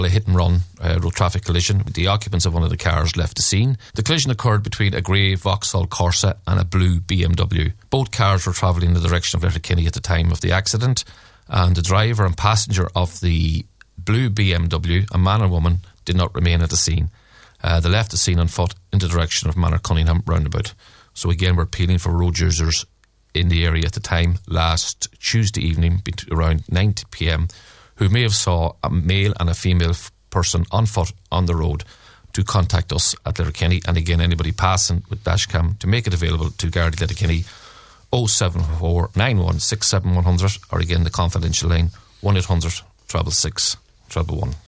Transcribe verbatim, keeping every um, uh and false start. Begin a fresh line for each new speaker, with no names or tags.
A hit and run uh, road traffic collision with the occupants of one of the cars left the scene. The collision occurred between a grey Vauxhall Corsa and a blue B M W. Both cars were travelling in the direction of Letterkenny at the time of the accident, and the driver and passenger of the blue B M W, a man and woman, did not remain at the scene. Uh, they left the scene on foot in the direction of Manor Cunningham roundabout. So again, we're appealing for road users in the area at the time last Tuesday evening around nine p.m. who may have saw a male and a female f- person on foot on the road to contact us at Letterkenny, and again anybody passing with dashcam to make it available to Gardaí Letterkenny oh seven four nine one six seven one hundred, or again the confidential line one eight hundred six six six one one.